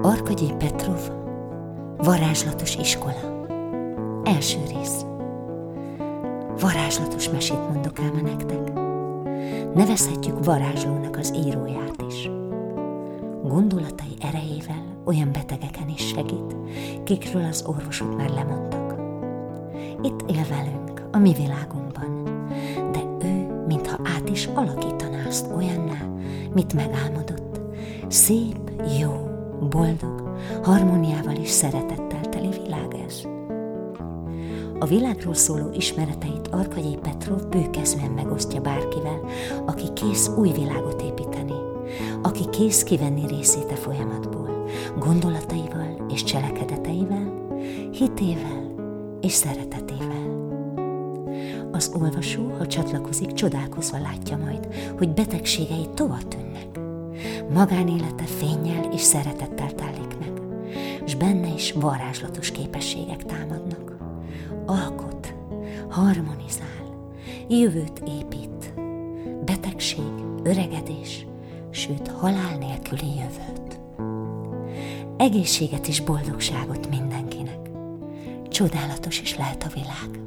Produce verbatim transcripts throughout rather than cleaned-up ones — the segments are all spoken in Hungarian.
Arkadij Petrov, varázslatos iskola. Első rész. Varázslatos mesét mondok el ma nektek. Nevezhetjük varázslónak az íróját is. Gondolatai erejével olyan betegeken is segít, kikről az orvosok már lemondtak. Itt él velünk, a mi világunkban, de ő, mintha át is alakítaná azt olyanná, mit megálmodott. Szép, jó, boldog, harmóniával és szeretettel teli világ ez. A világról szóló ismereteit Arkadij Petrov bőkezően megosztja bárkivel, aki kész új világot építeni, aki kész kivenni részét a folyamatból, gondolataival és cselekedeteivel, hitével és szeretetével. Az olvasó, ha csatlakozik, csodálkozva látja majd, hogy betegségei tovább tűnnek. Magánélete fénnyel és szeretettel tálik meg, s benne is varázslatos képességek támadnak. Alkot, harmonizál, jövőt épít, betegség, öregedés, sőt halál nélküli jövőt. Egészséget és boldogságot mindenkinek. Csodálatos is lehet a világ.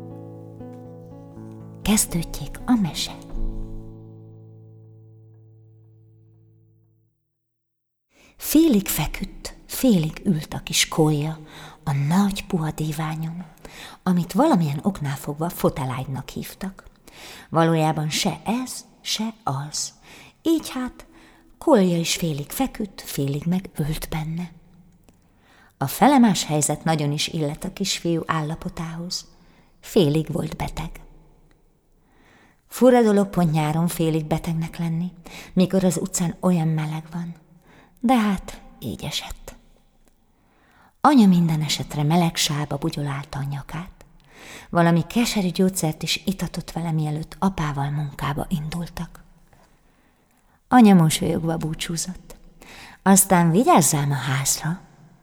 Kezdődjék a mese. Félig feküdt, félig ült a kis Kolja a nagy puha díványon, amit valamilyen oknál fogva fotelágynak hívtak. Valójában se ez, se az. Így hát Kolja is félig feküdt, félig meg ült benne. A felemás helyzet nagyon is illett a kisfiú állapotához. Félig volt beteg. Fura dolog pont nyáron félig betegnek lenni, mikor az utcán olyan meleg van. De hát így esett. Anya minden esetre meleg sálba bugyolálta a nyakát. Valami keserű gyógyszert is itatott vele, mielőtt apával munkába indultak. Anya mosolyogva búcsúzott. Aztán vigyázzám a házra.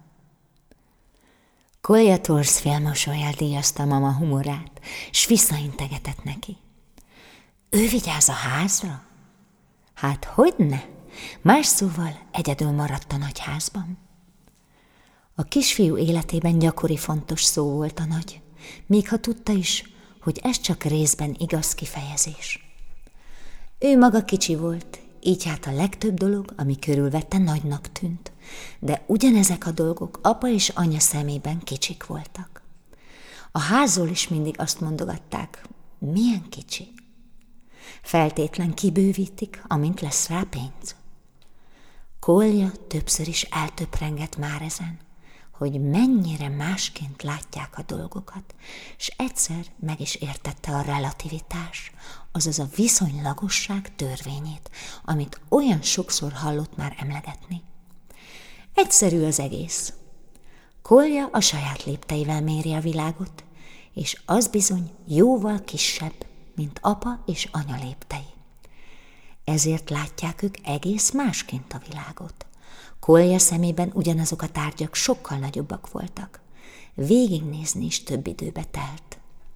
Kolja torz félmosollyal díjazta a mama humorát, s visszaintegetett neki. Ő vigyáz a házra? Hát hogyne? Más szóval egyedül maradt a nagyházban. A kisfiú életében gyakori fontos szó volt a nagy, még ha tudta is, hogy ez csak részben igaz kifejezés. Ő maga kicsi volt, így hát a legtöbb dolog, ami körülvette, nagynak tűnt, de ugyanezek a dolgok apa és anya szemében kicsik voltak. A házról is mindig azt mondogatták, milyen kicsi. Feltétlen kibővítik, amint lesz rá pénz. Kolja többször is eltöprengett már ezen, hogy mennyire másként látják a dolgokat, s egyszer meg is értette a relativitás, azaz a viszonylagosság törvényét, amit olyan sokszor hallott már emlegetni. Egyszerű az egész. Kolja a saját lépteivel méri a világot, és az bizony jóval kisebb, mint apa és anya léptei. Ezért látják ők egész másként a világot. Kolja szemében ugyanazok a tárgyak sokkal nagyobbak voltak. Végignézni is több időbe telt.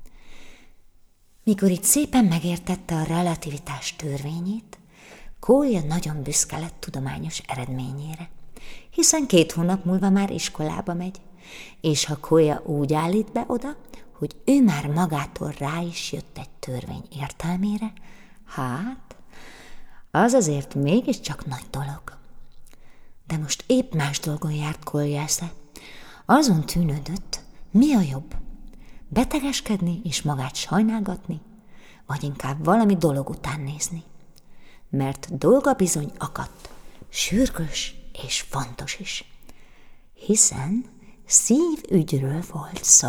Mikor itt szépen megértette a relativitás törvényét, Kolja nagyon büszke lett tudományos eredményére, hiszen két hónap múlva már iskolába megy, és ha Kolja úgy állít be oda, hogy ő már magától rá is jött egy törvény értelmére, hát az azért mégiscsak nagy dolog. De most épp más dolgon járt Kolja esze. Azon tűnődött, mi a jobb, betegeskedni és magát sajnálgatni, vagy inkább valami dolog után nézni. Mert dolga bizony akadt, sürgős és fontos is, hiszen szívügyről volt szó.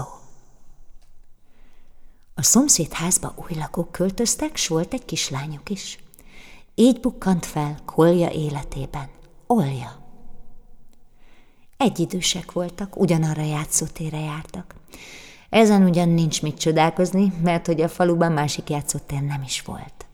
A szomszéd házba új lakók költöztek, s volt egy kislányuk is. Így bukkant fel Kolja életében Olja. Egyidősek voltak, ugyanarra játszótérre jártak. Ezen ugyan nincs mit csodálkozni, mert hogy a faluban másik játszótér nem is volt.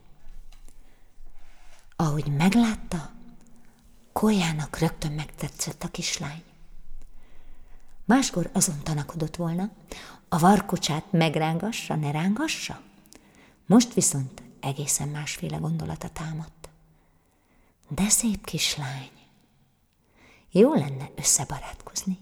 Ahogy meglátta, Koljának rögtön megtetszett a kislány. Máskor azon tanakodott volna, a varkocsát megrángassa, ne rángassa. Most viszont egészen másféle gondolata támadt. De szép kislány, Jó lenne összebarátkozni.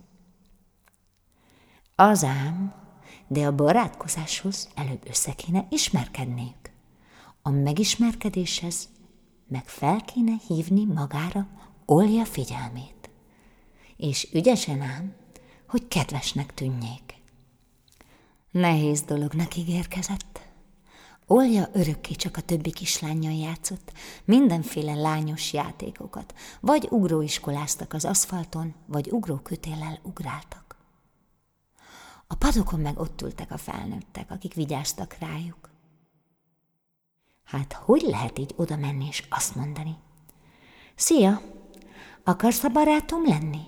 Az ám, de a barátkozáshoz előbb össze kéne ismerkedniük. A megismerkedéshez meg fel kéne hívni magára Olja figyelmét, és ügyesen ám, hogy kedvesnek tűnjék. Nehéz dolognak ígérkezett. Olja örökké csak a többi kislánnyal játszott, mindenféle lányos játékokat, vagy ugróiskoláztak az aszfalton, vagy ugrókötéllel ugráltak. A padokon meg ott ültek a felnőttek, akik vigyáztak rájuk. Hát hogy lehet így oda menni és azt mondani? Szia, akarsz a barátom lenni?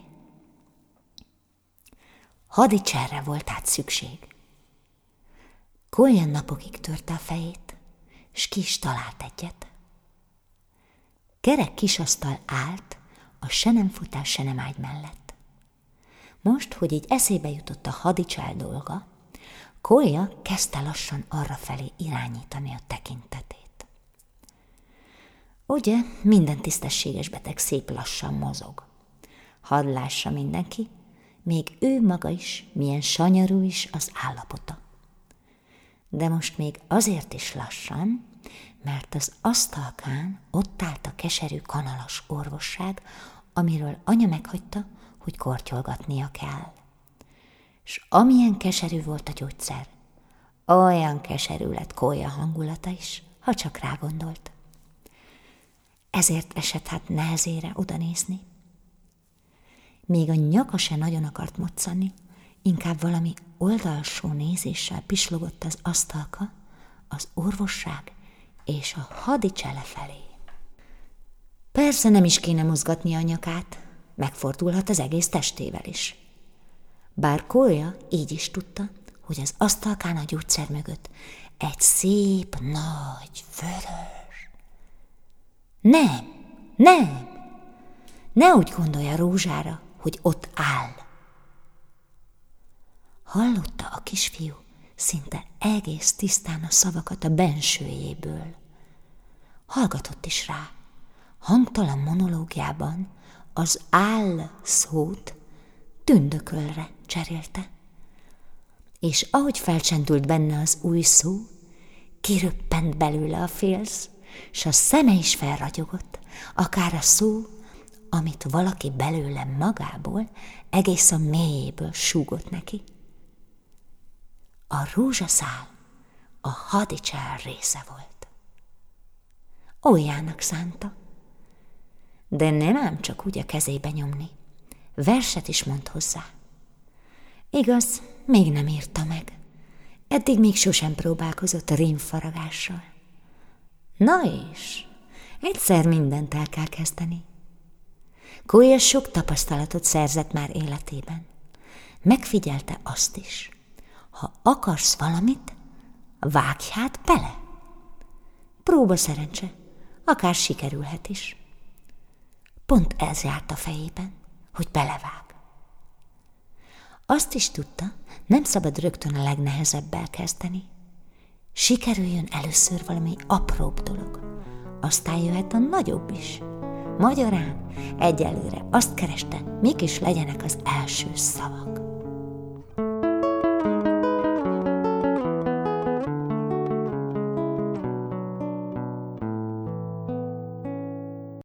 Hadicserre volt át szükség. Kolja napokig törte a fejét, s ki is talált egyet. Kerek kisasztal állt a se nem futás, se nem ágy mellett. Most, hogy így eszébe jutott a hadicsár dolga, Kolja kezdte lassan arrafelé irányítani a tekintetét. Ugye, minden tisztességes beteg szép lassan mozog. Hadd lássa mindenki, még ő maga is, milyen sanyarú is az állapota. De most még azért is lassan, mert az asztalkán ott állt a keserű kanalas orvosság, amiről anya meghagyta, hogy kortyolgatnia kell. S amilyen keserű volt a gyógyszer, olyan keserű lett Kolja hangulata is, ha csak rágondolt. Ezért esett hát nehezére odanézni. Még a nyaka se nagyon akart moccani, inkább valami oldalsó nézéssel pislogott az asztalka, az orvosság és a hadicsele felé. Persze nem is kéne mozgatni a nyakát, megfordulhat az egész testével is. Bár Kolja így is tudta, hogy az asztalkán a gyógyszer mögött egy szép, nagy, vörös. Nem, nem, ne úgy gondolja Rózsára, hogy ott áll. Hallotta a kisfiú szinte egész tisztán a szavakat a bensőjéből. Hallgatott is rá. Hangtalan monológiában az áll szót tündökölre cserélte. És ahogy felcsendült benne az új szó, kiröppent belőle a félsz, s a szeme is felragyogott, akár a szó, amit valaki belőle magából, egész a mélyéből súgott neki. A rózsaszál a hadicsár része volt. Oljának szánta, de nem ám csak úgy a kezébe nyomni, verset is mond hozzá. Igaz, még nem írta meg, eddig még sosem próbálkozott a rímfaragással. Na és, egyszer mindent el kell kezdeni. Kolja sok tapasztalatot szerzett már életében. Megfigyelte azt is, ha akarsz valamit, vágj hát bele. Próba szerencse, akár sikerülhet is. Pont ez járt a fejében, hogy belevág. Azt is tudta, nem szabad rögtön a legnehezebbel kezdeni. Sikerüljön először valami apróbb dolog, aztán jöhet a nagyobb is. Magyarán egyelőre azt kereste, mik is legyenek az első szavak.